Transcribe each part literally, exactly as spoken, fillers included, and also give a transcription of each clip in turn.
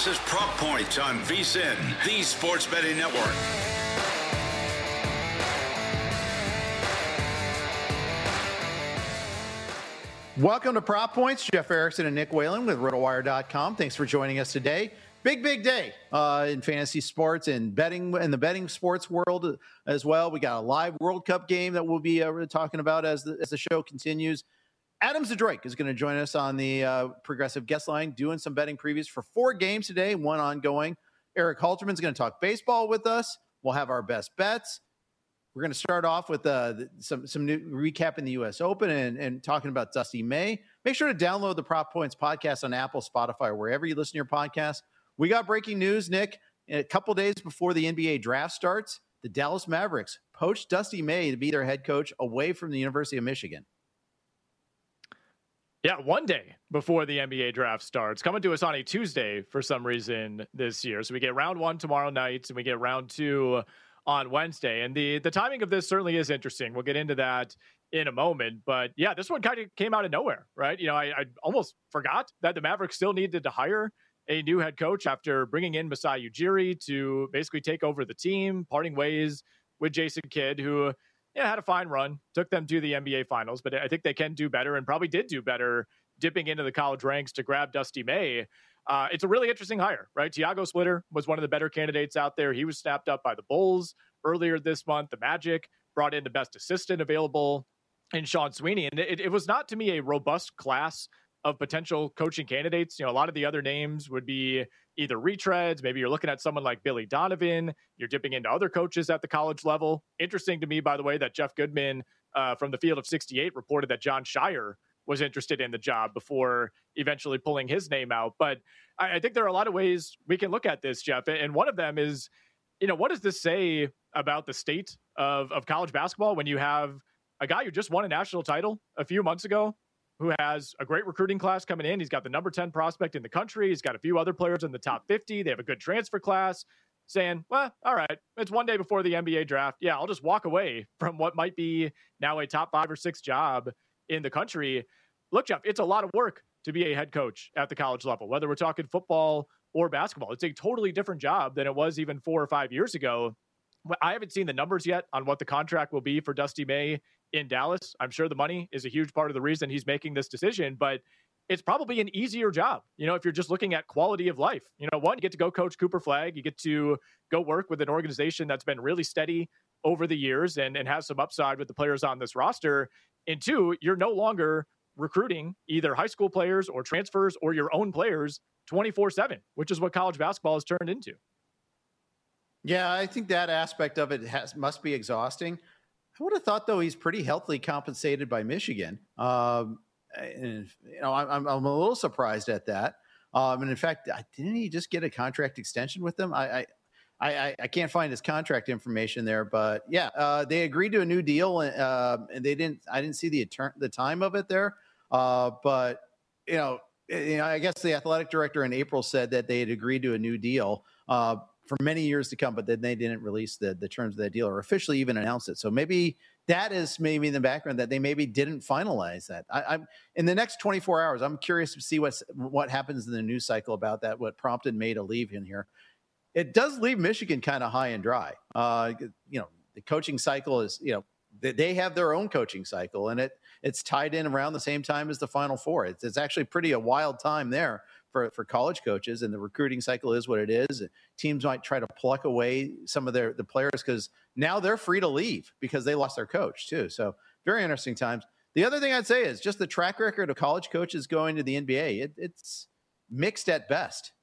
This is Prop Points on VSiN, the Sports Betting Network. Welcome to Prop Points. Jeff Erickson and Nick Whalen with RotoWire dot com. Thanks for joining us today. Big, big day uh, in fantasy sports and betting in the betting sports world as well. We got a live World Cup game that we'll be uh, talking about as the, as the show continues. Adam Zadrake is going to join us on the uh, Progressive Guest Line, doing some betting previews for four games today, one ongoing. Eric Halterman is going to talk baseball with us. We'll have our best bets. We're going to start off with uh, some some new recap in the U S Open and, and talking about Dusty May. Make sure to download the Prop Points podcast on Apple, Spotify, or wherever you listen to your podcast. We got breaking news, Nick. A couple days before the N B A draft starts, the Dallas Mavericks poached Dusty May to be their head coach away from the University of Michigan. Yeah, one day before the N B A draft starts, coming to us on a Tuesday for some reason this year. So we get round one tomorrow night, and we get round two on Wednesday. And the the timing of this certainly is interesting. We'll get into that in a moment. But yeah, this one kind of came out of nowhere, right? You know, I, I almost forgot that the Mavericks still needed to hire a new head coach after bringing in Masai Ujiri to basically take over the team, parting ways with Jason Kidd, who yeah, had a fine run, took them to the N B A Finals, but I think they can do better and probably did do better dipping into the college ranks to grab Dusty May. Uh, it's a really interesting hire, right? Tiago Splitter was one of the better candidates out there. He was snapped up by the Bulls earlier this month. The Magic brought in the best assistant available in Sean Sweeney. And it, it was not, to me, a robust class of potential coaching candidates. You know, a lot of the other names would be either retreads. Maybe you're looking at someone like Billy Donovan. You're dipping into other coaches at the college level. Interesting to me, by the way, that Jeff Goodman uh, from the Field of sixty-eight reported that John Shire was interested in the job before eventually pulling his name out. But I, I think there are a lot of ways we can look at this, Jeff. And one of them is, you know, what does this say about the state of, of college basketball when you have a guy who just won a national title a few months ago, who has a great recruiting class coming in? He's got the number ten prospect in the country. He's got a few other players in the top fifty. They have a good transfer class, saying, well, all right, it's one day before the N B A draft. Yeah, I'll just walk away from what might be now a top five or six job in the country. Look, Jeff, it's a lot of work to be a head coach at the college level, whether we're talking football or basketball. It's a totally different job than it was even four or five years ago. I haven't seen the numbers yet on what the contract will be for Dusty May in Dallas. I'm sure the money is a huge part of the reason he's making this decision, but it's probably an easier job. You know, if you're just looking at quality of life, you know, one, you get to go coach Cooper Flagg. You get to go work with an organization that's been really steady over the years and, and has some upside with the players on this roster. And two, you're no longer recruiting either high school players or transfers or your own players twenty-four seven, which is what college basketball has turned into. Yeah, I think that aspect of it has must be exhausting. I would have thought, though, he's pretty healthily compensated by Michigan. Um, and, you know, I'm, I'm a little surprised at that. Um, and in fact, didn't he just get a contract extension with them? I, I, I, I can't find his contract information there, but yeah, uh, they agreed to a new deal, uh, and they didn't. I didn't see the attorney, the time of it there, uh, but you know, you know, I guess the athletic director in April said that they had agreed to a new deal uh, for many years to come, but then they didn't release the the terms of that deal or officially even announce it. So maybe that is maybe in the background that they maybe didn't finalize that. I, I'm in the next twenty-four hours. I'm curious to see what's what happens in the news cycle about that. What prompted May to leave in here. It does leave Michigan kind of high and dry. Uh, you know, the coaching cycle is, you know, they, they have their own coaching cycle, and it it's tied in around the same time as the Final Four. It's, it's actually pretty a wild time there for, for college coaches, and the recruiting cycle is what it is. Teams might try to pluck away some of their the players because now they're free to leave because they lost their coach too. So very interesting times. The other thing I'd say is just the track record of college coaches going to the N B A. It, it's mixed at best.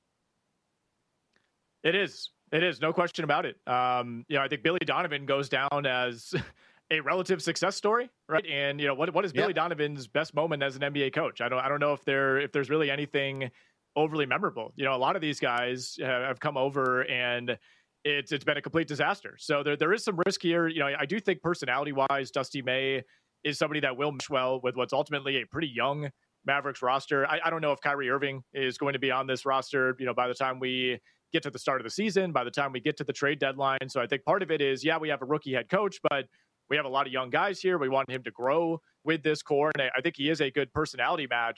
It is. It is. No question about it. Um, you know, I think Billy Donovan goes down as a relative success story, right? And, you know, what what is Billy yeah. Donovan's best moment as an N B A coach? I don't I don't know if there if there's really anything overly memorable. You know, a lot of these guys have come over and it's it's been a complete disaster. So there there is some risk here. You know, I do think personality-wise, Dusty May is somebody that will mesh well with what's ultimately a pretty young Mavericks roster. I, I don't know if Kyrie Irving is going to be on this roster, you know, by the time we get to the start of the season, by the time we get to the trade deadline. So I think part of it is, yeah, we have a rookie head coach, but we have a lot of young guys here. We want him to grow with this core. And I think he is a good personality match.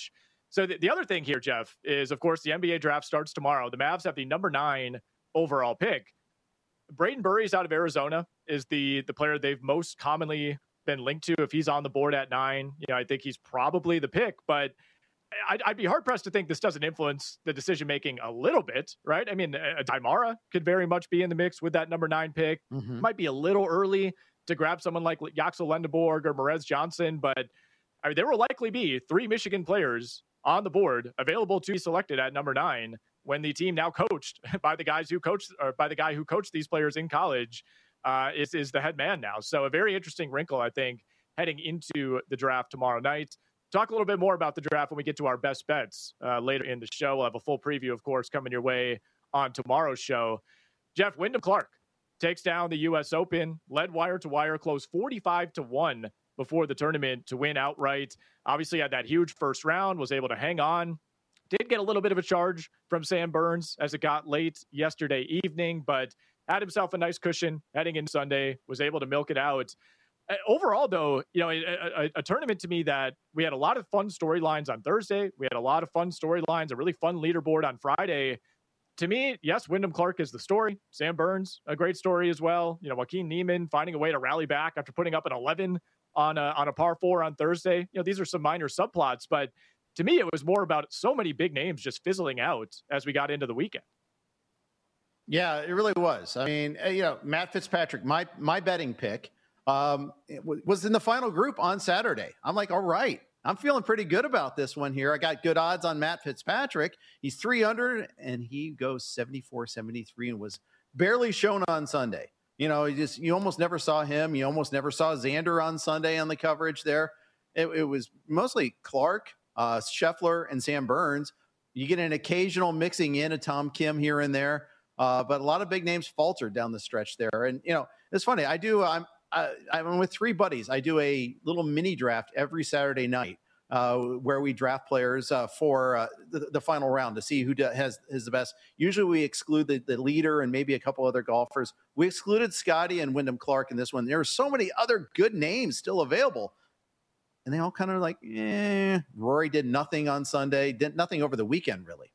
So the, the other thing here, Jeff, is, of course, the N B A draft starts tomorrow. The Mavs have the number nine overall pick. Braden Burries out of Arizona is the the player they've most commonly been linked to. If he's on the board at nine, you know, I think he's probably the pick. But I'd, I'd be hard-pressed to think this doesn't influence the decision-making a little bit, right? I mean, a Daimara could very much be in the mix with that number nine pick. Mm-hmm. Might be a little early to grab someone like Yaxel Lendeborg or Morez Johnson, but I mean, there will likely be three Michigan players on the board available to be selected at number nine when the team now coached by the guys who coached or by the guy who coached these players in college uh, is, is the head man now. So a very interesting wrinkle, I think, heading into the draft tomorrow night. Talk a little bit more about the draft when we get to our best bets uh, later in the show. We'll have a full preview, of course, coming your way on tomorrow's show. Jeff, Wyndham Clark takes down the U S Open, led wire to wire, closed forty-five to one before the tournament to win outright. Obviously had that huge first round, was able to hang on. Did get a little bit of a charge from Sam Burns as it got late yesterday evening, but had himself a nice cushion heading in Sunday, was able to milk it out. Uh, overall, though, you know, a, a, a tournament to me that we had a lot of fun storylines on Thursday. We had a lot of fun storylines, a really fun leaderboard on Friday. To me, yes, Wyndham Clark is the story. Sam Burns, a great story as well. You know, Joaquin Niemann finding a way to rally back after putting up an eleven on a, on a par four on Thursday. You know, these are some minor subplots, but to me, it was more about so many big names just fizzling out as we got into the weekend. Yeah, it really was. I mean, you know, Matt Fitzpatrick, my my betting pick, um, was in the final group on Saturday. I'm like, all right, I'm feeling pretty good about this one here. I got good odds on Matt Fitzpatrick. He's three hundred, and he goes seventy-four seventy-three and was barely shown on Sunday. You know, you just you almost never saw him. You almost never saw Xander on Sunday on the coverage there. It, it was mostly Clark, uh, Scheffler, and Sam Burns. You get an occasional mixing in of Tom Kim here and there, uh, but a lot of big names faltered down the stretch there. And you know, it's funny. I do. I'm I, I'm with three buddies. I do a little mini draft every Saturday night uh, where we draft players uh, for uh, the, the final round to see who do, has is the best. Usually we exclude the, the leader and maybe a couple other golfers. We excluded Scotty and Wyndham Clark in this one. There are so many other good names still available. And they all kind of like, eh. Rory did nothing on Sunday, did nothing over the weekend, really.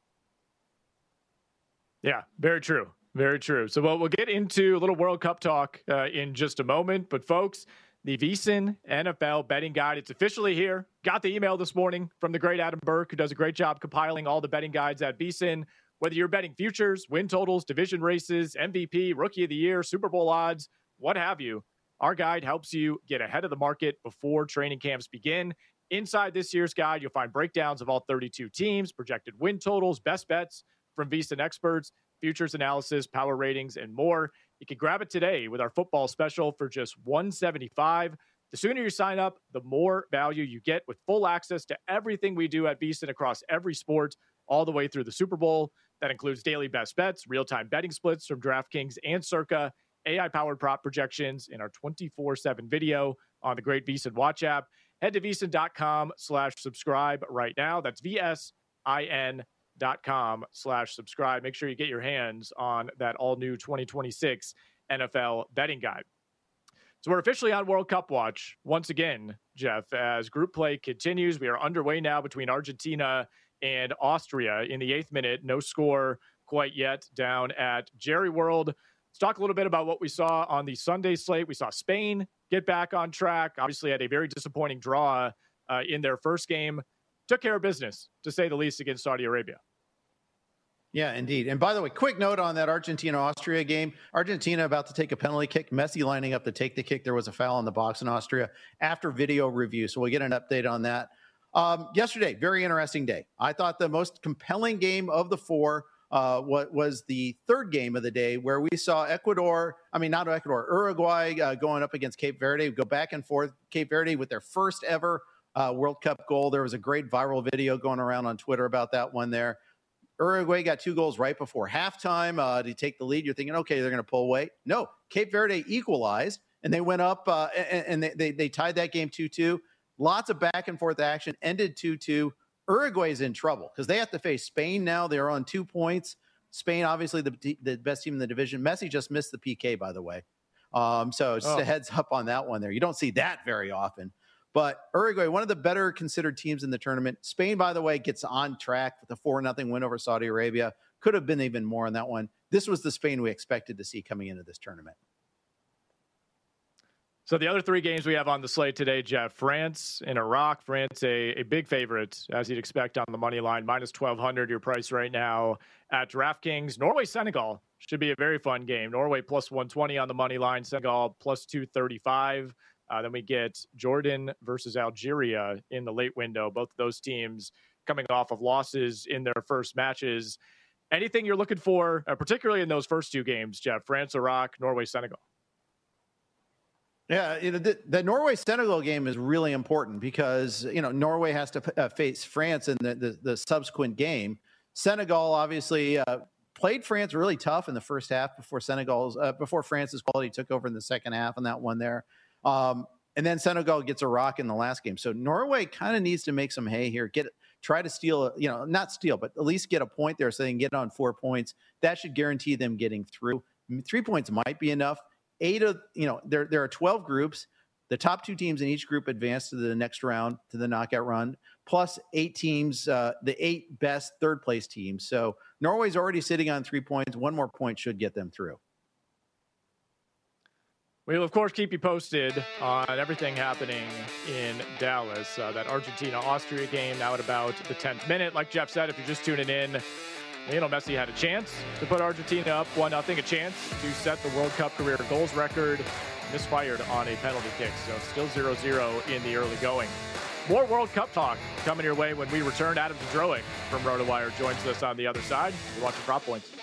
Yeah, very true. Very true. So well, we'll get into a little World Cup talk uh, in just a moment. But folks, the VSiN N F L betting guide, it's officially here. Got the email this morning from the great Adam Burke, who does a great job compiling all the betting guides at VSiN. Whether you're betting futures, win totals, division races, M V P, Rookie of the Year, Super Bowl odds, what have you, our guide helps you get ahead of the market before training camps begin. Inside this year's guide, you'll find breakdowns of all thirty-two teams, projected win totals, best bets from VSiN experts, futures analysis, power ratings, and more. You can grab it today with our football special for just one hundred seventy-five dollars. The sooner you sign up, the more value you get with full access to everything we do at VSiN across every sport, all the way through the Super Bowl. That includes daily best bets, real-time betting splits from DraftKings and Circa, A I-powered prop projections, in our twenty-four seven video on the great VSiN Watch app. Head to VSiN.com slash subscribe right now. That's V-S-I-N dot com slash subscribe. Make sure you get your hands on that all-new twenty twenty-six N F L betting guide. So we're officially on World Cup watch once again, Jeff, as group play continues. We are underway now between Argentina and Austria in the eighth minute. No score quite yet down at Jerry World. Let's talk a little bit about what we saw on the Sunday slate. We saw Spain get back on track. Obviously had a very disappointing draw uh, in their first game. Took care of business, to say the least, against Saudi Arabia. Yeah, indeed. And by the way, quick note on that Argentina-Austria game. Argentina about to take a penalty kick. Messi lining up to take the kick. There was a foul in the box in Austria after video review. So we'll get an update on that. Um, yesterday, very interesting day. I thought the most compelling game of the four uh, what was the third game of the day, where we saw Ecuador, I mean, not Ecuador, Uruguay uh, going up against Cape Verde, go back and forth. Cape Verde with their first ever uh, World Cup goal. There was a great viral video going around on Twitter about that one there. Uruguay got two goals right before halftime uh, to take the lead. You're thinking, okay, they're going to pull away. No, Cape Verde equalized, and they went up, uh, and, and they, they, they tied that game two two. Lots of back and forth action, ended two two. Uruguay's in trouble because they have to face Spain now. They're on two points. Spain, obviously, the, the best team in the division. Messi just missed the P K, by the way. Um, so just oh. a heads up on that one there. You don't see that very often. But Uruguay, one of the better considered teams in the tournament. Spain, by the way, gets on track with a four nothing win over Saudi Arabia. Could have been even more on that one. This was the Spain we expected to see coming into this tournament. So the other three games we have on the slate today, Jeff, France and Iraq. France, a, a big favorite, as you'd expect on the money line, minus twelve hundred, your price right now at DraftKings. Norway, Senegal should be a very fun game. Norway plus one twenty on the money line, Senegal plus two thirty-five. Uh, then we get Jordan versus Algeria in the late window. Both of those teams coming off of losses in their first matches. Anything you're looking for, uh, particularly in those first two games, Jeff? France, Iraq, Norway, Senegal. Yeah, you know, the, the Norway-Senegal game is really important because, you know, Norway has to uh, face France in the, the, the subsequent game. Senegal obviously uh, played France really tough in the first half before Senegal's uh, before France's quality took over in the second half on that one there. Um, and then Senegal gets a rock in the last game. So Norway kind of needs to make some hay here, get try to steal, you know, not steal, but at least get a point there so they can get on four points. That should guarantee them getting through. Three points might be enough. Eight of, you know, there, there are twelve groups. The top two teams in each group advance to the next round, to the knockout run, plus eight teams, uh, the eight best third place teams. So Norway's already sitting on three points. One more point should get them through. We'll, of course, keep you posted on everything happening in Dallas. Uh, that Argentina-Austria game now at about the tenth minute. Like Jeff said, if you're just tuning in, Lionel Messi had a chance to put Argentina up one nothing, a chance to set the World Cup career goals record, misfired on a penalty kick. So it's still zero zero in the early going. More World Cup talk coming your way when we return. Adam Zdroik from RotoWire joins us on the other side. You're watching Prop Points.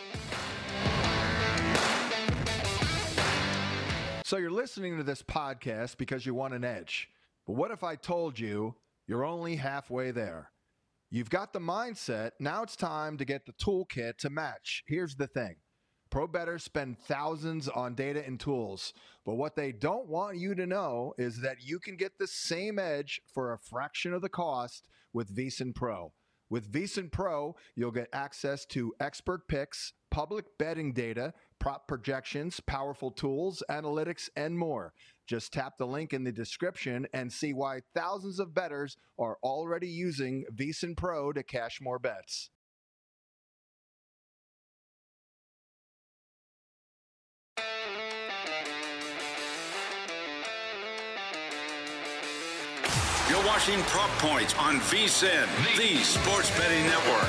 So you're listening to this podcast because you want an edge. But what if I told you you're only halfway there? You've got the mindset. Now it's time to get the toolkit to match. Here's the thing. Pro bettors spend thousands on data and tools, but what they don't want you to know is that you can get the same edge for a fraction of the cost with VSiN Pro. With VSiN Pro, you'll get access to expert picks, public betting data, prop projections, powerful tools, analytics, and more. Just tap the link in the description and see why thousands of bettors are already using VSiN Pro to cash more bets. You're watching Prop Points on VSiN, the Sports Betting Network.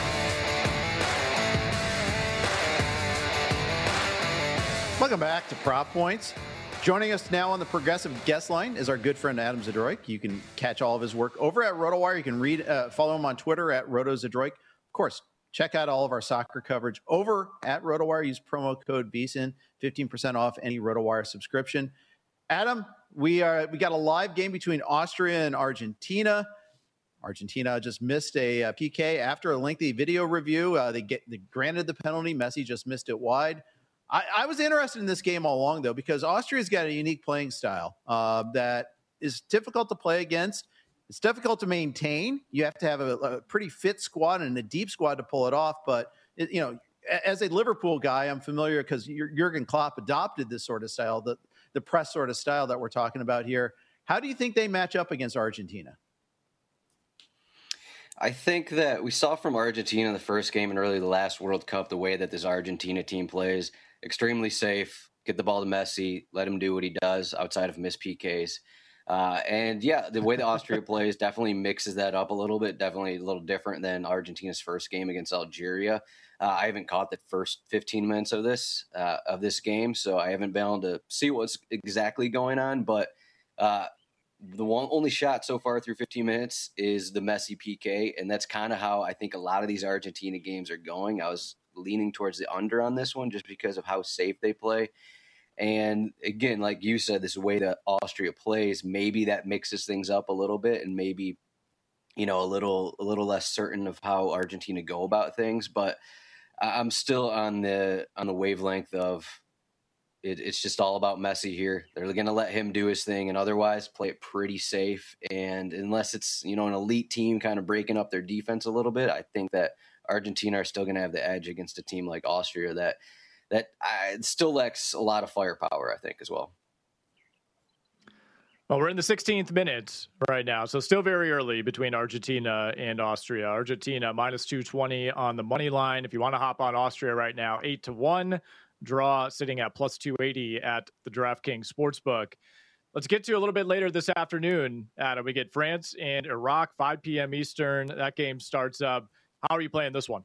Welcome back to Prop Points. Joining us now on the Progressive guest line is our good friend Adam Zdroik. You can catch all of his work over at RotoWire. You can read, uh, follow him on Twitter at RotoZdroik. Of course, check out all of our soccer coverage over at RotoWire. Use promo code VSiN, fifteen percent off any RotoWire subscription. Adam, we are we got a live game between Austria and Argentina. Argentina just missed a, a P K after a lengthy video review. Uh, they get they granted the penalty. Messi just missed it wide. I, I was interested in this game all along, though, because Austria's got a unique playing style uh, that is difficult to play against. It's difficult to maintain. You have to have a, a pretty fit squad and a deep squad to pull it off. But, it, you know, as a Liverpool guy, I'm familiar because Jurgen Klopp adopted this sort of style, the, the press sort of style that we're talking about here. How do you think they match up against Argentina? I think that we saw from Argentina in the first game and early the last World Cup, the way that this Argentina team plays, extremely safe, get the ball to Messi, let him do what he does outside of missed P Ks. Uh, and yeah, the way the Austria plays definitely mixes that up a little bit, definitely a little different than Argentina's first game against Algeria. Uh, I haven't caught the first fifteen minutes of this, uh, of this game, so I haven't been able to see what's exactly going on, but uh, the one only shot so far through fifteen minutes is the Messi P K, and that's kind of how I think a lot of these Argentina games are going. I was leaning towards the under on this one just because of how safe they play. And again, like you said, this way that Austria plays, maybe that mixes things up a little bit and maybe, you know, a little, a little less certain of how Argentina go about things. But I'm still on the, on the wavelength of it, it's just all about Messi here. They're going to let him do his thing and otherwise play it pretty safe. And unless it's, you know, an elite team kind of breaking up their defense a little bit, I think that Argentina are still going to have the edge against a team like Austria that, that uh, still lacks a lot of firepower, I think, as well. Well, we're in the sixteenth minute right now, so still very early between Argentina and Austria. Argentina minus two twenty on the money line. If you want to hop on Austria right now, eight to one. Draw sitting at plus two eighty at the DraftKings Sportsbook. Let's get to a little bit later this afternoon, Adam. We get France and Iraq, five p.m. Eastern. That game starts up. How are you playing this one?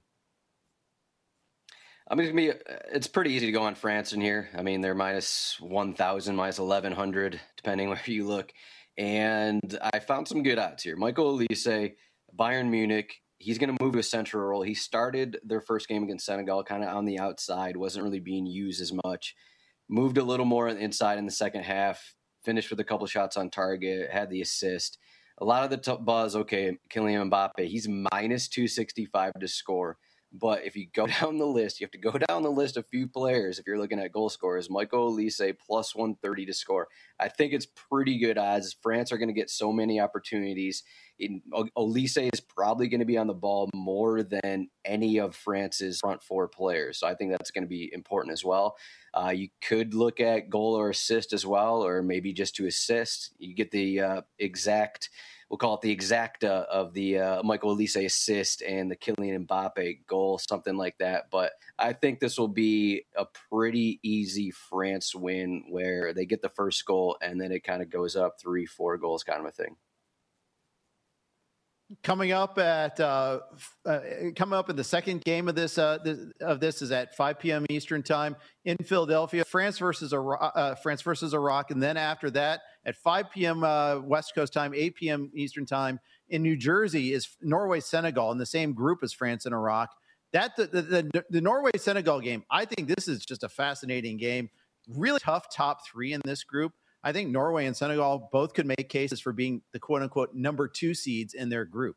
I mean, it's, gonna be, it's pretty easy to go on France in here. I mean, they're minus one thousand, minus eleven hundred, depending where you look. And I found some good odds here. Michael Olise, Bayern Munich, he's going to move to a central role. He started their first game against Senegal kind of on the outside, wasn't really being used as much. Moved a little more inside in the second half, finished with a couple shots on target, had the assist. A lot of the t- buzz, okay, Kylian Mbappe, he's minus two sixty-five to score. But if you go down the list, you have to go down the list of few players. If you're looking at goal scorers, Michael Olise plus one thirty to score. I think it's pretty good odds. France are going to get so many opportunities. In, Olise is probably going to be on the ball more than any of France's front four players. So I think that's going to be important as well. Uh, you could look at goal or assist as well, or maybe just to assist. You get the uh, exact, we'll call it the exacta of the uh, Michael Olise assist and the Kylian Mbappe goal, something like that. But I think this will be a pretty easy France win where they get the first goal and then it kind of goes up three, four goals kind of a thing. Coming up at uh, uh, coming up in the second game of this, uh, this of this is at five p.m. Eastern time in Philadelphia. France versus Iraq, uh, France versus Iraq, and then after that at five p.m. Uh, West Coast time, eight p.m. Eastern time in New Jersey is Norway Senegal in the same group as France and Iraq. That the the, the, the Norway Senegal game, I think this is just a fascinating game. Really tough top three in this group. I think Norway and Senegal both could make cases for being the quote-unquote number two seeds in their group.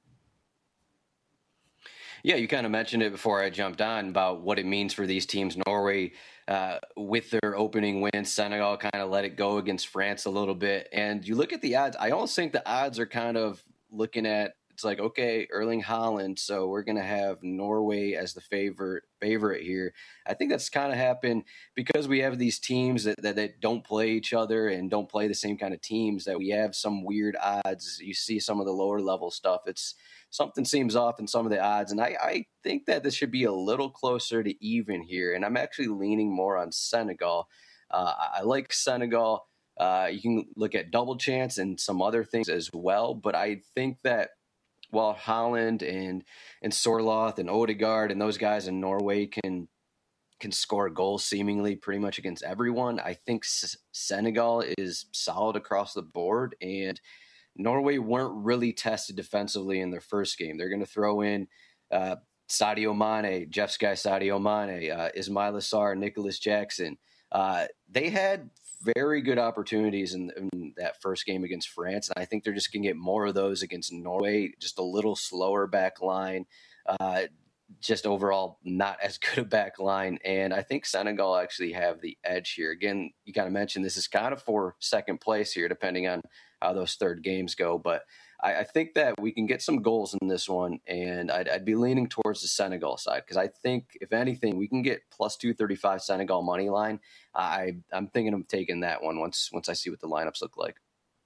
Yeah, you kind of mentioned it before I jumped on about what it means for these teams. Norway, uh, with their opening win, Senegal kind of let it go against France a little bit. And you look at the odds, I almost think the odds are kind of looking at, it's like, okay, Erling Haaland, so we're going to have Norway as the favorite favorite here. I think that's kind of happened because we have these teams that, that, that don't play each other and don't play the same kind of teams, that we have some weird odds. You see some of the lower level stuff. It's something seems off in some of the odds. And I, I think that this should be a little closer to even here. And I'm actually leaning more on Senegal. Uh, I like Senegal. Uh, you can look at double chance and some other things as well. But I think that while Haaland and and Sorloth and Odegaard and those guys in Norway can can score goals seemingly pretty much against everyone, I think S- Senegal is solid across the board, and Norway weren't really tested defensively in their first game. They're going to throw in uh, Sadio Mane, Jeff's guy Sadio Mane, uh, Ismail Assar, Nicholas Jackson. Uh, they had very good opportunities in, in that first game against France, and I think they're just going to get more of those against Norway. Just a little slower back line, uh, just overall not as good a back line, and I think Senegal actually have the edge here. Again, you kind of mentioned this is kind of for second place here, depending on how those third games go, but I, I think that we can get some goals in this one, and I'd, I'd be leaning towards the Senegal side because I think, if anything, we can get plus two thirty-five Senegal money line. I, I'm thinking of taking that one once once I see what the lineups look like.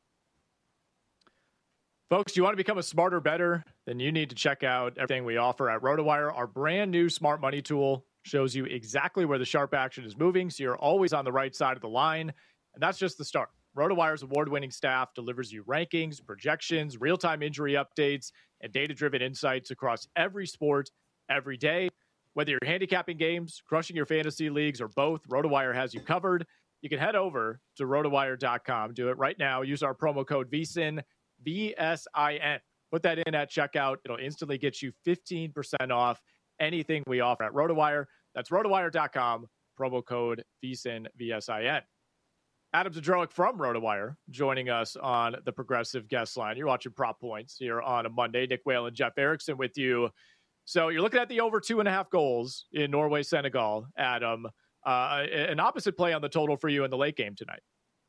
Folks, do you want to become a smarter better? Then you need to check out everything we offer at RotoWire. Our brand new smart money tool shows you exactly where the sharp action is moving, so you're always on the right side of the line, and that's just the start. RotoWire's award-winning staff delivers you rankings, projections, real-time injury updates, and data-driven insights across every sport, every day. Whether you're handicapping games, crushing your fantasy leagues, or both, RotoWire has you covered. You can head over to rotowire dot com. Do it right now. Use our promo code V S I N, V S I N. Put that in at checkout. It'll instantly get you fifteen percent off anything we offer at RotoWire. That's rotowire dot com, promo code V S I N, V S I N. Adam Zdrojek from RotoWire joining us on the Progressive Guest Line. You're watching Prop Points here on a Monday. Nick Whale and Jeff Erickson with you. So you're looking at the over two and a half goals in Norway, Senegal, Adam. Uh, an opposite play on the total for you in the late game tonight.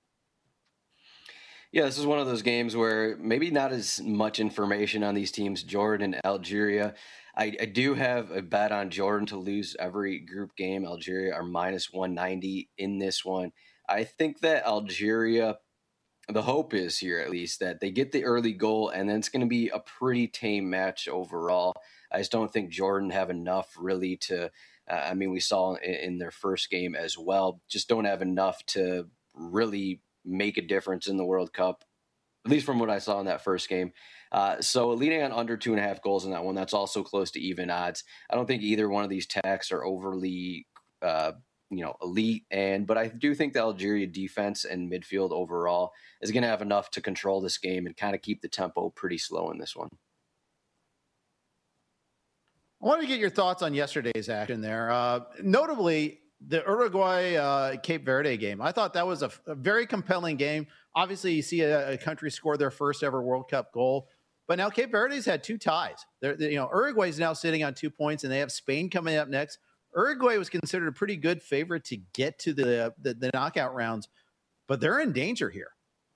Yeah, this is one of those games where maybe not as much information on these teams, Jordan and Algeria. I, I do have a bet on Jordan to lose every group game. Algeria are minus one ninety in this one. I think that Algeria the hope is here, at least, that they get the early goal, and then it's going to be a pretty tame match overall. I just don't think Jordan have enough really to, uh, I mean, we saw in, in their first game as well, just don't have enough to really make a difference in the World Cup, at least from what I saw in that first game. Uh, so leading on under two and a half goals in that one, that's also close to even odds. I don't think either one of these tacks are overly, uh, you know, elite. And, but I do think the Algeria defense and midfield overall is going to have enough to control this game and kind of keep the tempo pretty slow in this one. I wanted to get your thoughts on yesterday's action there. Uh, notably, the Uruguay uh, Cape Verde game. I thought that was a, a very compelling game. Obviously, you see a, a country score their first ever World Cup goal, but now Cape Verde's had two ties. They're, they, you know, Uruguay's now sitting on two points, and they have Spain coming up next. Uruguay was considered a pretty good favorite to get to the, the, the knockout rounds, but they're in danger here.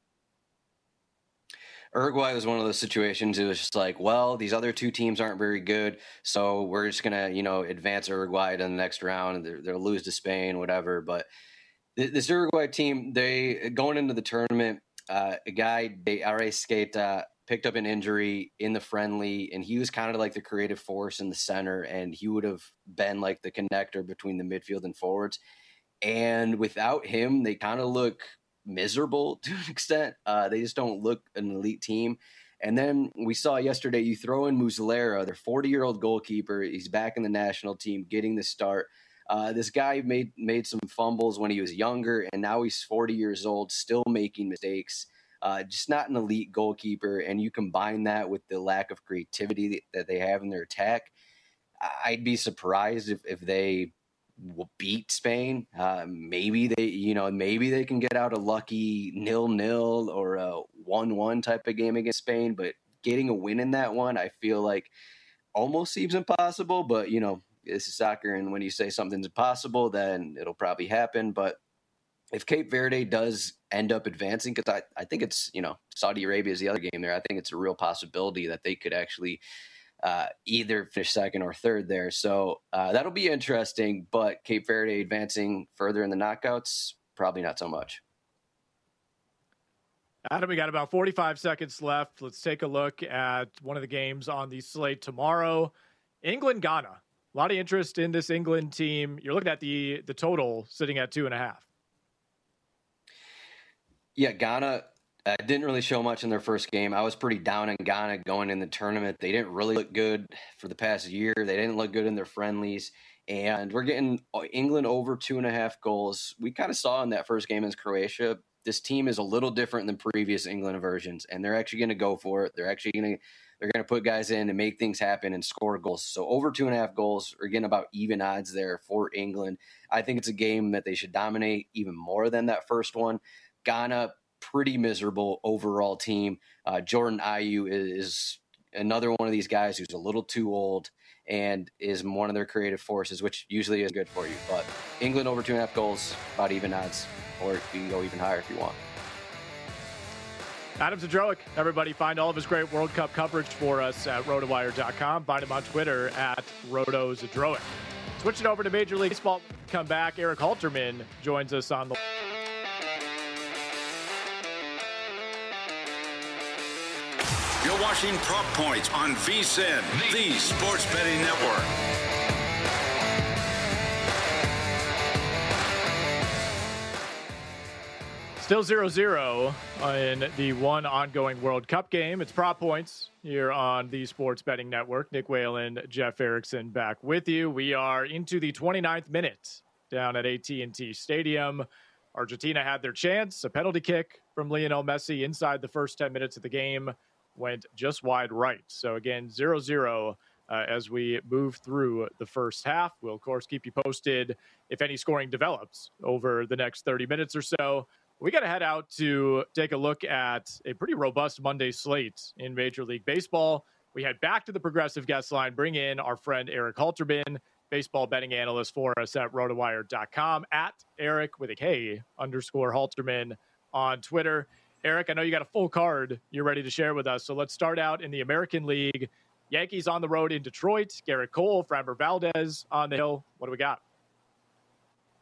Uruguay was one of those situations. It was just like, well, these other two teams aren't very good, so we're just gonna, you know, advance Uruguay to the next round. They're, they'll lose to Spain, whatever. But this Uruguay team, they going into the tournament, uh, a guy, De Arrascaeta, picked up an injury in the friendly, and he was kind of like the creative force in the center, and he would have been like the connector between the midfield and forwards. And without him, they kind of look miserable to an extent. Uh, they just don't look an elite team. And then we saw yesterday, you throw in Muslera, their forty-year-old goalkeeper. He's back in the national team, getting the start. Uh, this guy made made some fumbles when he was younger, and now he's forty years old, still making mistakes. Uh, just not an elite goalkeeper. And you combine that with the lack of creativity that they have in their attack, I'd be surprised if, if they will beat Spain. Uh, maybe they, you know, maybe they can get out a lucky nil-nil or a one-one type of game against Spain. But getting a win in that one, I feel like almost seems impossible. But, you know, this is soccer, and when you say something's impossible, then it'll probably happen. But if Cape Verde does end up advancing, because I, I think it's, you know, Saudi Arabia is the other game there. I think it's a real possibility that they could actually uh, either finish second or third there. So uh, that'll be interesting. But Cape Verde advancing further in the knockouts, probably not so much. Adam, we got about forty-five seconds left. Let's take a look at one of the games on the slate tomorrow. England, Ghana. A lot of interest in this England team. You're looking at the the total sitting at two and a half. Yeah, Ghana uh, didn't really show much in their first game. I was pretty down on Ghana going in the tournament. They didn't really look good for the past year. They didn't look good in their friendlies. And we're getting England over two and a half goals. We kind of saw in that first game against Croatia, this team is a little different than previous England versions, and they're actually going to go for it. They're actually going to they're going to put guys in and make things happen and score goals. So over two and a half goals, we're getting about even odds there for England. I think it's a game that they should dominate even more than that first one. Ghana, pretty miserable overall team. Uh, Jordan Ayew is another one of these guys who's a little too old and is one of their creative forces, which usually is good for you. But England over two and a half goals, about even odds, or you can go even higher if you want. Adam Zdrojek, everybody, find all of his great World Cup coverage for us at rotowire dot com. Find him on Twitter at RotoZdrojek. Switching over to Major League Baseball, come back. Eric Halterman joins us on the. You're watching Prop Points on VSiN, the Sports Betting Network. Still zero zero in the one ongoing World Cup game. It's Prop Points here on the Sports Betting Network. Nick Whalen, Jeff Erickson back with you. We are into the twenty-ninth minute down at A T and T Stadium. Argentina had their chance. A penalty kick from Lionel Messi inside the first ten minutes of the game went just wide right. So again, zero zero uh, as we move through the first half. We'll, of course, keep you posted if any scoring develops over the next thirty minutes or so. We got to head out to take a look at a pretty robust Monday slate in Major League Baseball. We head back to the Progressive guest line, bring in our friend Eric Halterman, baseball betting analyst for us at rotowire dot com, at Eric with a K underscore Halterman on Twitter. Eric, I know you got a full card you're ready to share with us. So let's start out in the American League. Yankees on the road in Detroit. Garrett Cole, Framber Valdez on the hill. What do we got?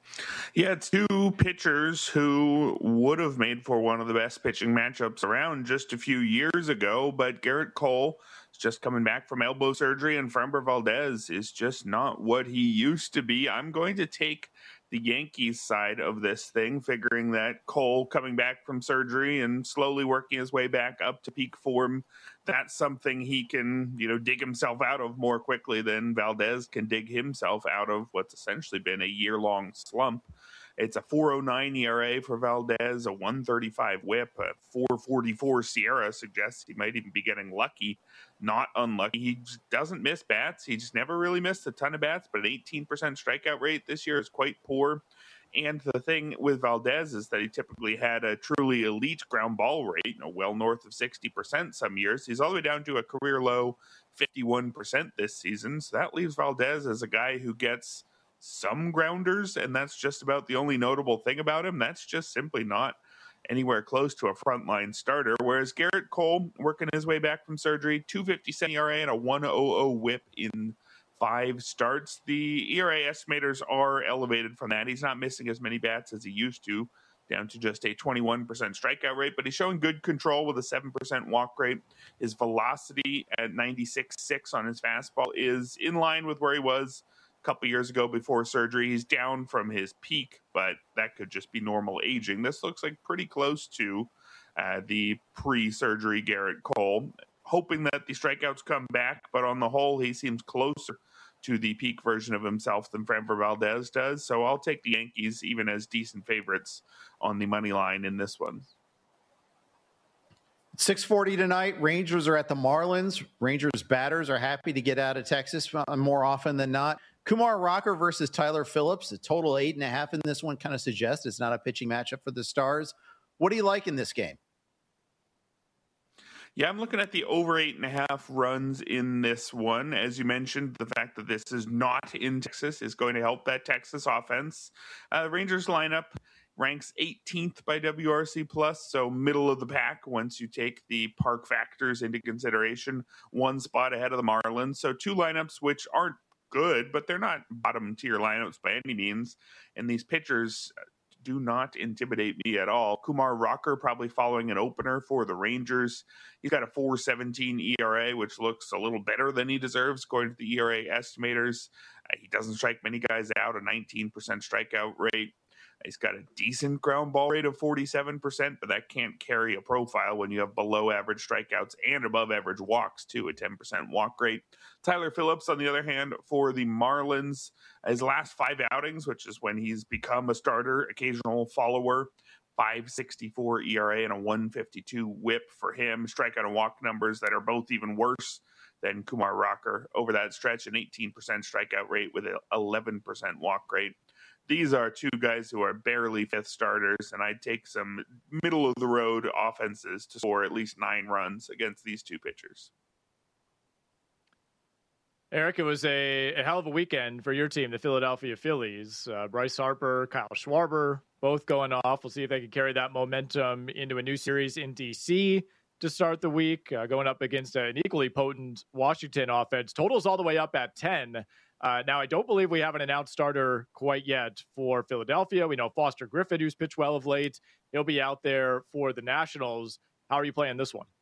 Yeah, two pitchers who would have made for one of the best pitching matchups around just a few years ago, but Garrett Cole is just coming back from elbow surgery, and Framber Valdez is just not what he used to be. I'm going to take the Yankees side of this thing, figuring that Cole coming back from surgery and slowly working his way back up to peak form, that's something he can, you know, dig himself out of more quickly than Valdez can dig himself out of what's essentially been a year-long slump. It's a four oh nine E R A for Valdez, a one thirty-five whip, a four forty-four Sierra suggests he might even be getting lucky, not unlucky. He just doesn't miss bats. He just never really missed a ton of bats, but an eighteen percent strikeout rate this year is quite poor. And the thing with Valdez is that he typically had a truly elite ground ball rate, you know, well north of sixty percent some years. He's all the way down to a career low fifty-one percent this season. So that leaves Valdez as a guy who gets some grounders, and that's just about the only notable thing about him. That's just simply not anywhere close to a frontline starter. Whereas Garrett Cole, working his way back from surgery, two fifty-seven E R A and a one oh oh whip in five starts. The E R A estimators are elevated from that. He's not missing as many bats as he used to, down to just a twenty-one percent strikeout rate, but he's showing good control with a seven percent walk rate. His velocity at ninety-six point six on his fastball is in line with where he was couple years ago before surgery. He's down from his peak, but that could just be normal aging. This looks like pretty close to uh, the pre-surgery Garrett Cole. Hoping that the strikeouts come back, but on the whole, he seems closer to the peak version of himself than Framber Valdez does. So I'll take the Yankees even as decent favorites on the money line in this one. six forty tonight. Rangers are at the Marlins. Rangers batters are happy to get out of Texas more often than not. Kumar Rocker versus Tyler Phillips. A total eight and a half in this one kind of suggests it's not a pitching matchup for the Stars. What do you like in this game? Yeah, I'm looking at the over eight and a half runs in this one. As you mentioned, the fact that this is not in Texas is going to help that Texas offense. Uh, Rangers lineup ranks eighteenth by W R C plus, so middle of the pack once you take the park factors into consideration. One spot ahead of the Marlins. So two lineups which aren't good, but they're not bottom tier lineups by any means. And these pitchers do not intimidate me at all. Kumar Rocker probably following an opener for the Rangers. He's got a four seventeen E R A, which looks a little better than he deserves according to the E R A estimators. Uh, he doesn't strike many guys out, a nineteen percent strikeout rate. He's got a decent ground ball rate of forty-seven percent, but that can't carry a profile when you have below average strikeouts and above average walks too, a ten percent walk rate. Tyler Phillips, on the other hand, for the Marlins, his last five outings, which is when he's become a starter, occasional follower, five sixty-four E R A and a one fifty-two whip for him. Strikeout and walk numbers that are both even worse than Kumar Rocker over that stretch, an eighteen percent strikeout rate with an eleven percent walk rate. These are two guys who are barely fifth starters, and I'd take some middle-of-the-road offenses to score at least nine runs against these two pitchers. Eric, it was a, a hell of a weekend for your team, the Philadelphia Phillies. Uh, Bryce Harper, Kyle Schwarber, both going off. We'll see if they can carry that momentum into a new series in D C to start the week, uh, going up against an equally potent Washington offense. Totals all the way up at ten. Uh, now, I don't believe we have an announced starter quite yet for Philadelphia. We know Foster Griffin, who's pitched well of late. He'll be out there for the Nationals. How are you playing this one?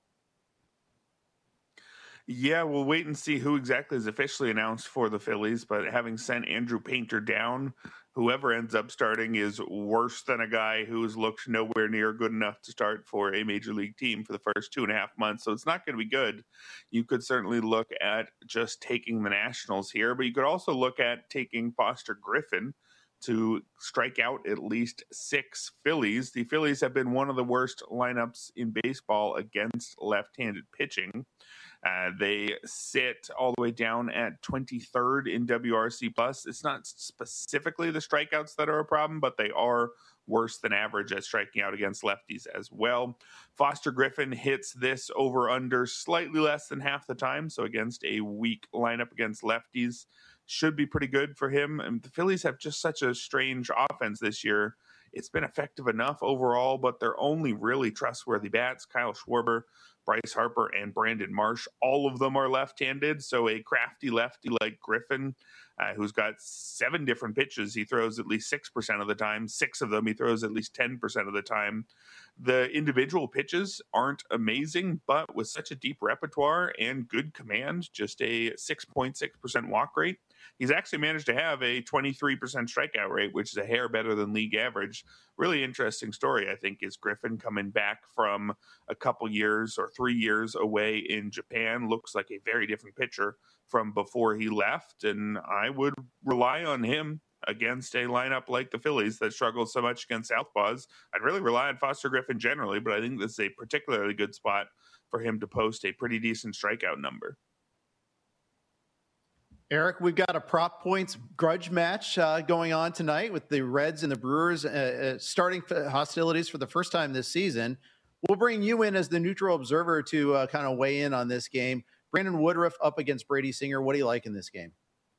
Yeah, we'll wait and see who exactly is officially announced for the Phillies, but having sent Andrew Painter down, whoever ends up starting is worse than a guy who's looked nowhere near good enough to start for a major league team for the first two and a half months. So it's not going to be good. You could certainly look at just taking the Nationals here, but you could also look at taking Foster Griffin to strike out at least six Phillies. The Phillies have been one of the worst lineups in baseball against left-handed pitching. Uh, they sit all the way down at twenty-third in W R C plus. It's not specifically the strikeouts that are a problem, but they are worse than average at striking out against lefties as well. Foster Griffin hits this over under slightly less than half the time. So against a weak lineup against lefties should be pretty good for him. And the Phillies have just such a strange offense this year. it's been effective enough overall, but they're only really trustworthy bats. Kyle Schwarber, Bryce Harper, and Brandon Marsh, all of them are left-handed. So a crafty lefty like Griffin, uh, who's got seven different pitches, he throws at least six percent of the time. Six of them he throws at least ten percent of the time. The individual pitches aren't amazing, but with such a deep repertoire and good command, just a six point six percent walk rate, he's actually managed to have a twenty-three percent strikeout rate, which is a hair better than league average. Really interesting story, I think, is Griffin coming back from a couple years or three years away in Japan. Looks like a very different pitcher from before he left, and I would rely on him against a lineup like the Phillies that struggles so much against southpaws. I'd really rely on Foster Griffin generally, but I think this is a particularly good spot for him to post a pretty decent strikeout number. Eric, we've got a prop points grudge match uh, going on tonight with the Reds and the Brewers uh, uh, starting hostilities for the first time this season. We'll bring you in as the neutral observer to uh, kind of weigh in on this game. Brandon Woodruff up against Brady Singer. What do you like in this game?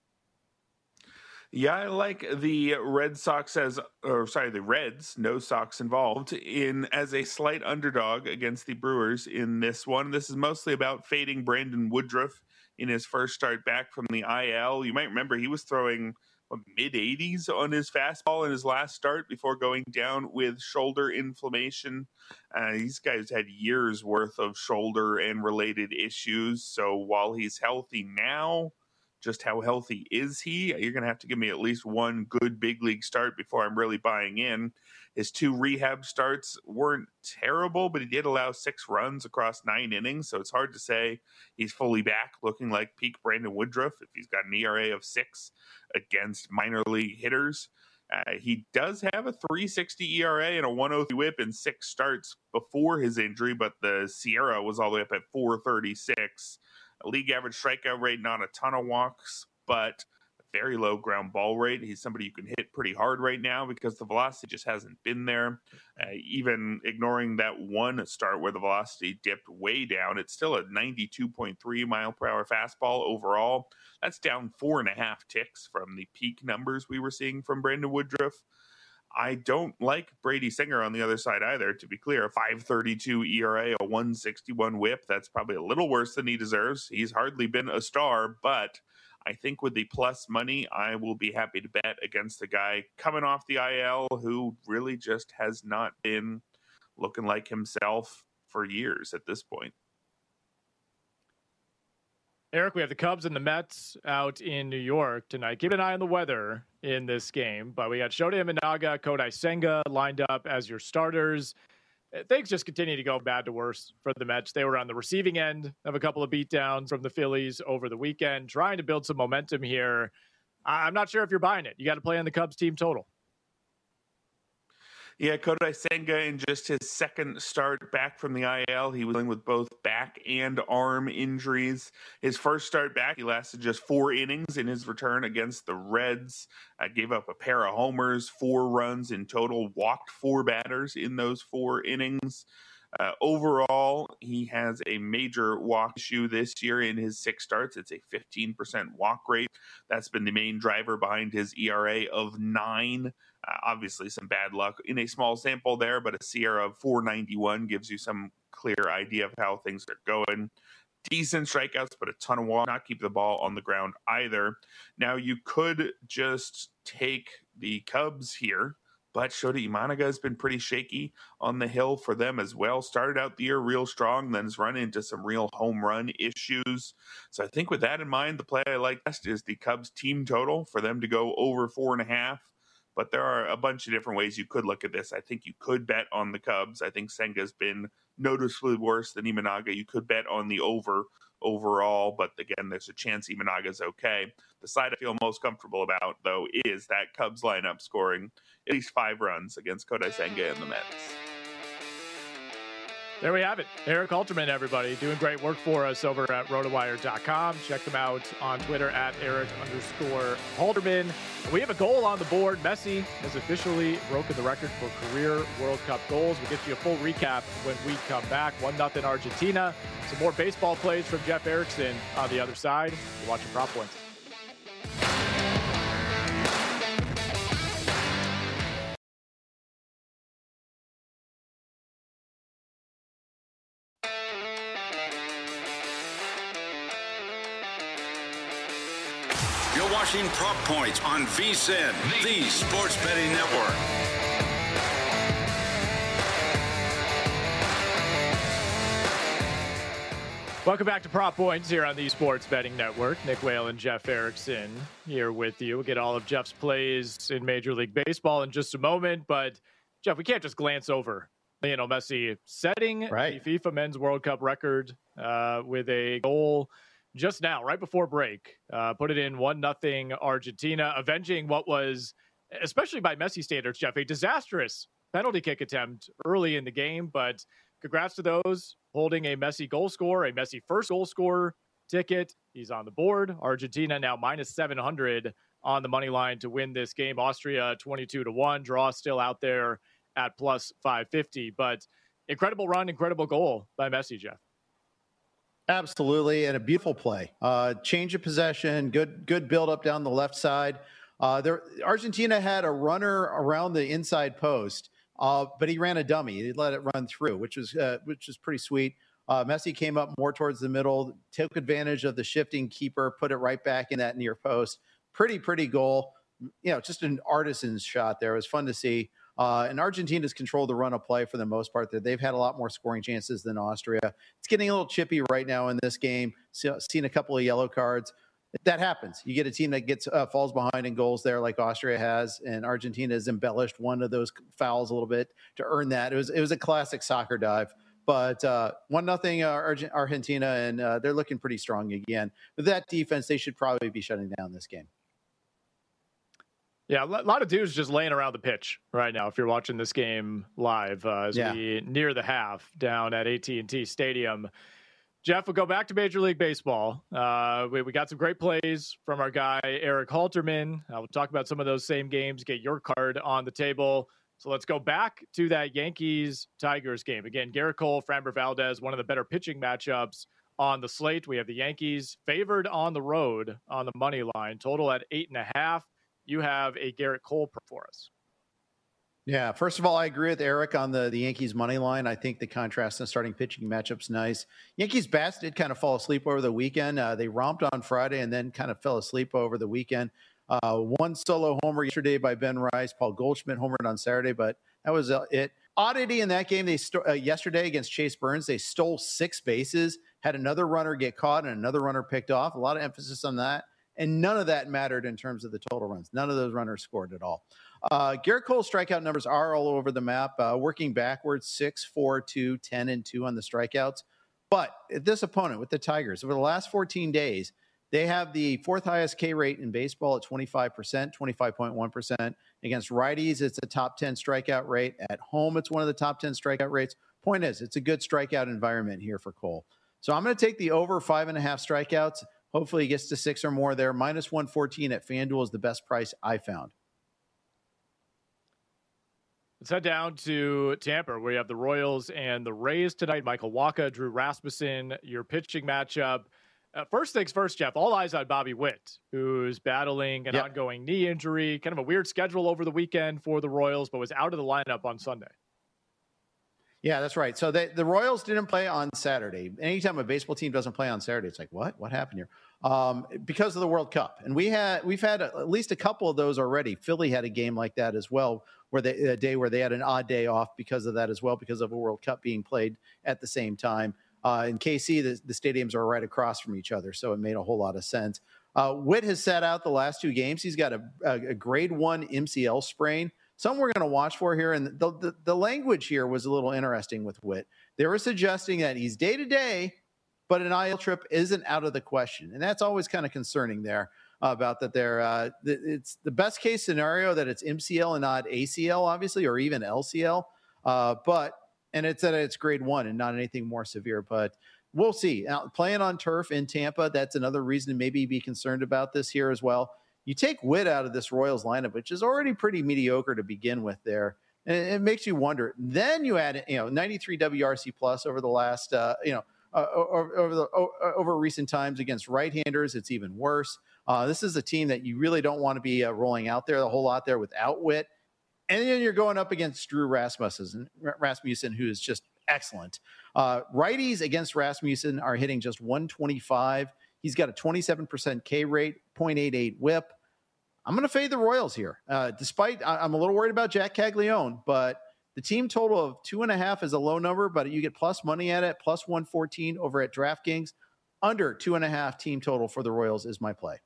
Yeah, I like the Red Sox as, or sorry, the Reds, no Sox involved, in as a slight underdog against the Brewers in this one. This is mostly about fading Brandon Woodruff in his first start back from the I L. You might remember he was throwing mid eighties on his fastball in his last start before going down with shoulder inflammation. Uh, these guys had years worth of shoulder and related issues. So while he's healthy now, just how healthy is he? You're going to have to give me at least one good big league start before I'm really buying in. His two rehab starts weren't terrible, but he did allow six runs across nine innings. So it's hard to say he's fully back looking like peak Brandon Woodruff if he's got an E R A of six against minor league hitters. Uh, he does have a three sixty E R A and a one oh three whip in six starts before his injury, but the Sierra was all the way up at four thirty-six. A league average strikeout rate, not a ton of walks, but a very low ground ball rate. He's somebody you can hit pretty hard right now because the velocity just hasn't been there. Uh, even ignoring that one start where the velocity dipped way down, it's still a ninety-two point three mile per hour fastball overall. That's down four and a half ticks from the peak numbers we were seeing from Brandon Woodruff. I don't like Brady Singer on the other side either, to be clear. A five thirty-two E R A, a one sixty-one whip. That's probably a little worse than he deserves. He's hardly been a star, but I think with the plus money, I will be happy to bet against the guy coming off the I L who really just has not been looking like himself for years at this point. Eric, we have the Cubs and the Mets out in New York tonight. Keep an eye on the weather in this game. But we got Shota Imanaga, Kodai Senga lined up as your starters. Things just continue to go bad to worse for the Mets. They were on the receiving end of a couple of beatdowns from the Phillies over the weekend, trying to build some momentum here. I'm not sure if you're buying it. You got to play on the Cubs team total. Yeah, Kodai Senga in just his second start back from the I L. He was dealing with both back and arm injuries. His first start back, he lasted just four innings in his return against the Reds. Uh, gave up a pair of homers, four runs in total, walked four batters in those four innings. Uh, overall, he has a major walk issue this year in his six starts. It's a fifteen percent walk rate. That's been the main driver behind his E R A of nine. Uh, obviously, some bad luck in a small sample there, but a Sierra of four ninety-one gives you some clear idea of how things are going. Decent strikeouts, but a ton of walks. Not keep the ball on the ground either. Now, you could just take the Cubs here, but Shota Imanaga has been pretty shaky on the hill for them as well. Started out the year real strong, then has run into some real home run issues. So I think with that in mind, the play I like best is the Cubs team total for them to go over four and a half. But there are a bunch of different ways you could look at this. I think you could bet on the Cubs. I think Senga's been noticeably worse than Imanaga. You could bet on the over overall, but again, there's a chance Imanaga's okay. The side I feel most comfortable about, though, is that Cubs lineup scoring at least five runs against Kodai Senga and the Mets. There we have it. Eric Alterman, everybody, doing great work for us over at rotowire dot com. Check them out on Twitter at Eric underscore Halterman. We have a goal on the board. Messi has officially broken the record for career World Cup goals. We'll get you a full recap when we come back. one nothing Argentina. Some more baseball plays from Jeff Erickson on the other side. You're watching Prop Points. watching Prop Points on VSiN, the Sports Betting Network. Welcome back to Prop Points here on the Sports Betting Network. Nick Whale and Jeff Erickson here with you. We'll get all of Jeff's plays in Major League Baseball in just a moment. But, Jeff, we can't just glance over Lionel Messi setting right. the FIFA Men's World Cup record uh, with a goal just now, right before break. Uh, put it in one nothing Argentina, avenging what was, especially by Messi standards, Jeff, a disastrous penalty kick attempt early in the game. But congrats to those holding a Messi goal scorer, a Messi first goal scorer ticket. He's on the board. Argentina now minus seven hundred on the money line to win this game. Austria twenty-two to one. Draw still out there at plus five fifty. But incredible run, incredible goal by Messi, Jeff. Absolutely, and a beautiful play. Uh, change of possession, good good build up down the left side. Uh, there, Argentina had a runner around the inside post. Uh, but he ran a dummy. He let it run through, which was uh, which was pretty sweet. Uh, Messi came up more towards the middle, took advantage of the shifting keeper, put it right back in that near post. Pretty, pretty goal. You know, just an artisan's shot there. It was fun to see. Uh, and Argentina's controlled the run of play for the most part. They've had a lot more scoring chances than Austria. It's getting a little chippy right now in this game. So, seen a couple of yellow cards. That happens. You get a team that gets uh, falls behind in goals there, like Austria has, and Argentina has embellished one of those fouls a little bit to earn that. It was it was a classic soccer dive, but uh, one nothing uh, Argent- Argentina, and uh, they're looking pretty strong again. With that defense, they should probably be shutting down this game. Yeah, a lot of dudes just laying around the pitch right now. If you're watching this game live, uh, as yeah. we near the half down at A T and T Stadium. Jeff, we'll go back to Major League Baseball. Uh, we, we got some great plays from our guy, Eric Halterman. Uh, we'll talk about some of those same games, get your card on the table. So let's go back to that Yankees-Tigers game. Again, Gerrit Cole, Framber Valdez, one of the better pitching matchups on the slate. We have the Yankees favored on the road on the money line, total at eight and a half. You have a Gerrit Cole for us. Yeah, first of all, I agree with Eric on the, the Yankees money line. I think the contrast in starting pitching matchup's nice. Yankees bats did kind of fall asleep over the weekend. Uh, they romped on Friday and then kind of fell asleep over the weekend. Uh, one solo homer yesterday by Ben Rice. Paul Goldschmidt homered on Saturday, but that was uh, it. Oddity in that game, they st- uh, yesterday against Chase Burns, they stole six bases, had another runner get caught and another runner picked off. A lot of emphasis on that. And none of that mattered in terms of the total runs. None of those runners scored at all. Uh, Gerrit Cole's strikeout numbers are all over the map, uh, working backwards, six, four, two, ten, and two on the strikeouts. But this opponent with the Tigers, over the last fourteen days, they have the fourth highest K rate in baseball at twenty-five percent, twenty-five point one percent. Against righties, it's a top ten strikeout rate. At home, it's one of the top ten strikeout rates. Point is, it's a good strikeout environment here for Cole. So I'm going to take the over five and a half strikeouts. Hopefully he gets to six or more there. Minus one fourteen at FanDuel is the best price I found. Let's head down to Tampa, where you have the Royals and the Rays tonight. Michael Wacha, Drew Rasmussen, your pitching matchup. Uh, first things first, Jeff, all eyes on Bobby Witt, who's battling an yep. ongoing knee injury. Kind of a weird schedule over the weekend for the Royals, but was out of the lineup on Sunday. Yeah, that's right. So they, the Royals didn't play on Saturday. Anytime a baseball team doesn't play on Saturday, it's like, what? What happened here? Um, because of the World Cup. And we had, we've had a, at least a couple of those already. Philly had a game like that as well, where they, a day where they had an odd day off because of that as well, because of a World Cup being played at the same time. Uh, in K C, the, the stadiums are right across from each other, so it made a whole lot of sense. Uh, Witt has sat out the last two games. He's got a, a, a grade one M C L sprain. Some we're going to watch for here, and the, the, the language here was a little interesting with Witt. They were suggesting that he's day-to-day, but an I L trip isn't out of the question, and that's always kind of concerning there uh, about that. They're, uh, it's the best-case scenario that it's M C L and not A C L, obviously, or even L C L, uh, but and it's that it's grade one and not anything more severe, but we'll see. Now, playing on turf in Tampa, that's another reason to maybe be concerned about this here as well. You take Witt out of this Royals lineup, which is already pretty mediocre to begin with there, and it, it makes you wonder. Then you add, you know, ninety-three W R C plus over the last, uh, you know, uh, over, over the over recent times against right-handers. It's even worse. Uh, this is a team that you really don't want to be uh, rolling out there a whole lot there without Witt. And then you're going up against Drew Rasmussen, Rasmussen, who is just excellent. Uh, righties against Rasmussen are hitting just one twenty-five. He's got a twenty-seven percent K rate, point eight eight whip. I'm going to fade the Royals here. Uh, despite, I, I'm a little worried about Jack Caglione, but the team total of two and a half is a low number, but you get plus money at it, plus one fourteen over at DraftKings. Under two and a half team total for the Royals is my play.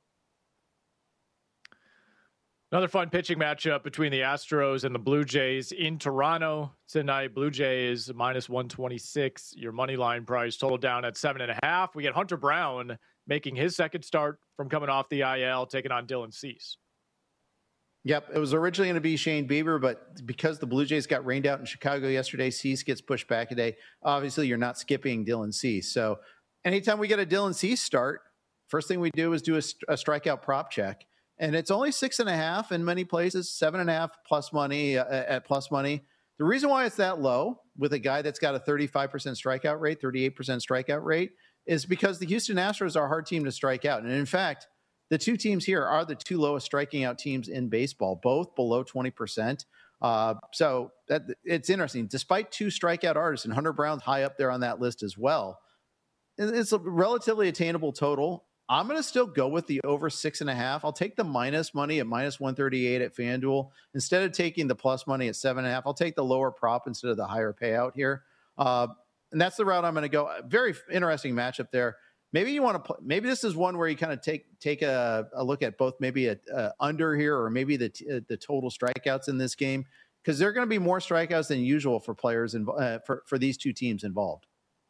Another fun pitching matchup between the Astros and the Blue Jays in Toronto tonight. Blue Jays minus one twenty-six. Your money line price total down at seven and a half. We get Hunter Brown making his second start from coming off the I L, taking on Dylan Cease. Yep, it was originally going to be Shane Bieber, but because the Blue Jays got rained out in Chicago yesterday, Cease gets pushed back a day. Obviously, you're not skipping Dylan Cease. So anytime we get a Dylan Cease start, first thing we do is do a, a strikeout prop check. And it's only six and a half in many places, seven and a half plus money uh, at plus money. The reason why it's that low with a guy that's got a thirty-five percent strikeout rate, thirty-eight percent strikeout rate, is because the Houston Astros are a hard team to strike out. And in fact, the two teams here are the two lowest striking out teams in baseball, both below twenty percent. Uh, so that it's interesting. Despite two strikeout artists, and Hunter Brown's high up there on that list as well, it's a relatively attainable total. I'm going to still go with the over six and a half. I'll take the minus money at minus one thirty-eight at FanDuel. Instead of taking the plus money at seven and a half, I'll take the lower prop instead of the higher payout here. Uh, and that's the route I'm going to go. Very interesting matchup there. Maybe you want to, maybe this is one where you kind of take, take a, a look at both maybe a, a under here, or maybe the, t- the total strikeouts in this game, because there are going to be more strikeouts than usual for players and uh, for, for these two teams involved.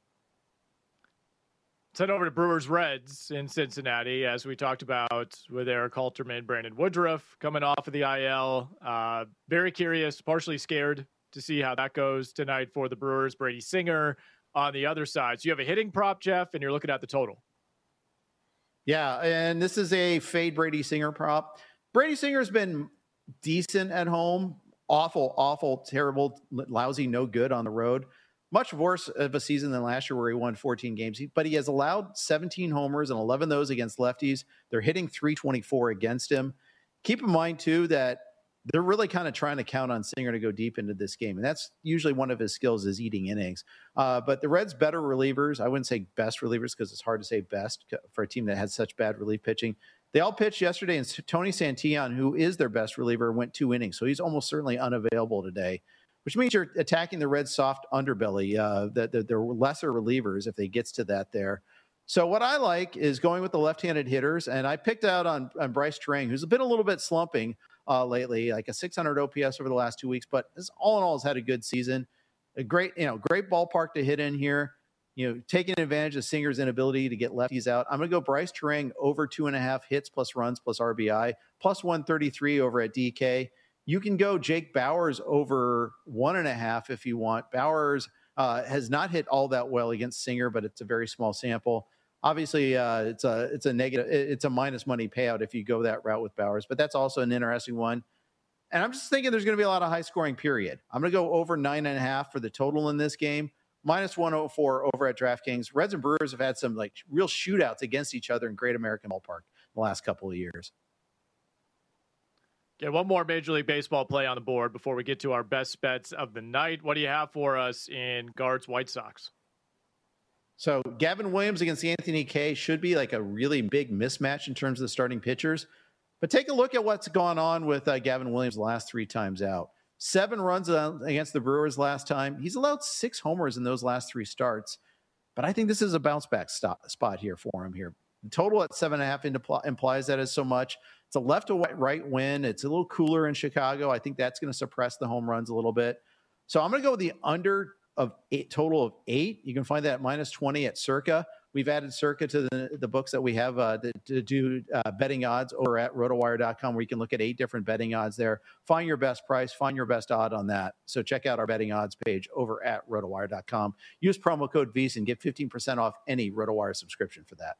Head over to Brewers Reds in Cincinnati, as we talked about with Eric Halterman, Brandon Woodruff coming off of the I L. Uh, very curious, partially scared to see how that goes tonight for the Brewers. Brady Singer on the other side. So you have a hitting prop, Jeff, and you're looking at the total. Yeah, and this is a fade Brady Singer prop. Brady Singer's been decent at home, awful, awful, terrible, lousy, no good on the road. Much worse of a season than last year where he won fourteen games. But he has allowed seventeen homers and eleven of those against lefties. They're hitting three twenty-four against him. Keep in mind, too, that they're really kind of trying to count on Singer to go deep into this game. And that's usually one of his skills, is eating innings. Uh, but the Reds' better relievers, I wouldn't say best relievers because it's hard to say best for a team that has such bad relief pitching. They all pitched yesterday, and Tony Santillan, who is their best reliever, went two innings. So he's almost certainly unavailable today, which means you're attacking the Reds' soft underbelly. Uh, that the, they're lesser relievers if they gets to that there. So what I like is going with the left-handed hitters, and I picked out on, on Bryce Terang, who's been a little bit slumping uh, lately, like a six hundred O P S over the last two weeks, but this, all in all, has had a good season. A great, you know, great ballpark to hit in here. You know, taking advantage of Singer's inability to get lefties out. I'm going to go Bryce Terang over two and a half hits plus runs plus R B I, plus one thirty-three over at D K. You can go Jake Bauers over one and a half if you want. Bauers uh, has not hit all that well against Singer, but it's a very small sample. Obviously, uh, it's a it's a negative, it's a minus money payout if you go that route with Bauers, but that's also an interesting one. And I'm just thinking there's going to be a lot of high scoring period. I'm going to go over nine and a half for the total in this game. Minus one oh four over at DraftKings. Reds and Brewers have had some like real shootouts against each other in Great American Ballpark the last couple of years. Get one more Major League Baseball play on the board before we get to our best bets of the night. What do you have for us in Guards White Sox? So Gavin Williams against Anthony Kay should be like a really big mismatch in terms of the starting pitchers. But take a look at what's gone on with uh, Gavin Williams the last three times out. Seven runs against the Brewers last time. He's allowed six homers in those last three starts. But I think this is a bounce back stop, spot here for him here. The total at seven and a half implies that is so much. It's a left to right wind. It's a little cooler in Chicago. I think that's going to suppress the home runs a little bit. So I'm going to go with the under of eight, total of eight. You can find that at minus twenty at Circa. We've added Circa to the, the books that we have uh, to, to do uh, betting odds over at rotowire dot com, where you can look at eight different betting odds there. Find your best price, find your best odd on that. So check out our betting odds page over at rotowire dot com. Use promo code V S I N and get fifteen percent off any RotoWire subscription for that.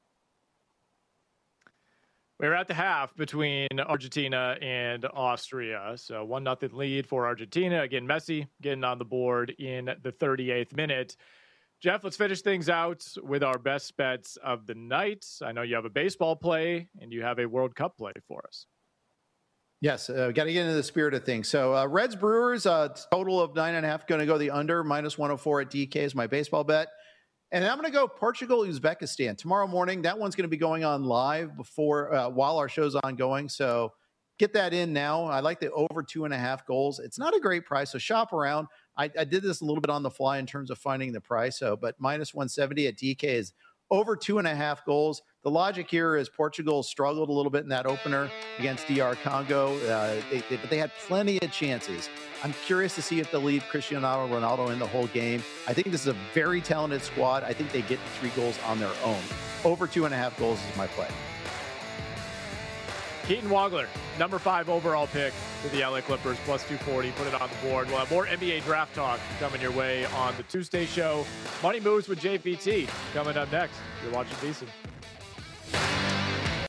We're at the half between Argentina and Austria. So one nothing lead for Argentina. Again, Messi getting on the board in the thirty-eighth minute. Jeff, let's finish things out with our best bets of the night. I know you have a baseball play and you have a World Cup play for us. Yes, uh, got to get into the spirit of things. So uh, Reds Brewers, uh, total of nine and a half, going to go the under, minus one oh four at D K is my baseball bet. And then I'm going to go Portugal, Uzbekistan tomorrow morning. That one's going to be going on live before uh, while our show's ongoing. So get that in now. I like the over two and a half goals. It's not a great price, so shop around. I, I did this a little bit on the fly in terms of finding the price. So, but minus one seventy at D K is over two and a half goals. The logic here is Portugal struggled a little bit in that opener against D R Congo, uh, they, they, but they had plenty of chances. I'm curious to see if they'll leave Cristiano Ronaldo in the whole game. I think this is a very talented squad. I think they get the three goals on their own. Over two and a half goals is my play. Keaton Wagler, number five overall pick to the L A Clippers, plus two forty. Put it on the board. We'll have more N B A draft talk coming your way on the Tuesday show. Money Moves with J V T coming up next. You're watching VSiN.